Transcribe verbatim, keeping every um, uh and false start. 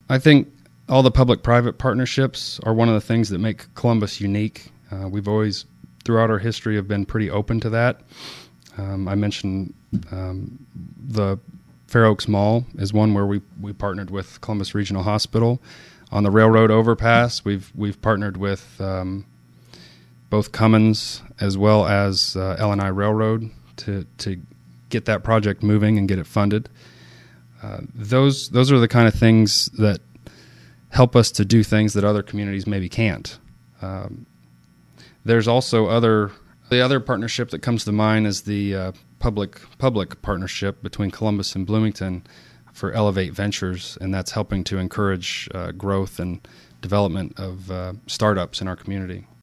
I think all the public-private partnerships are one of the things that make Columbus unique. Uh, we've always, throughout our history, have been pretty open to that. Um, I mentioned um, the Fair Oaks Mall is one where we, we partnered with Columbus Regional Hospital. On the railroad overpass, we've we've partnered with um, both Cummins as well as uh, L and I Railroad to to get that project moving and get it funded. Uh, those those are the kind of things that help us to do things that other communities maybe can't. Um, there's also other the other partnership that comes to mind is the uh, public public partnership between Columbus and Bloomington for Elevate Ventures, and that's helping to encourage uh, growth and development of uh, startups in our community.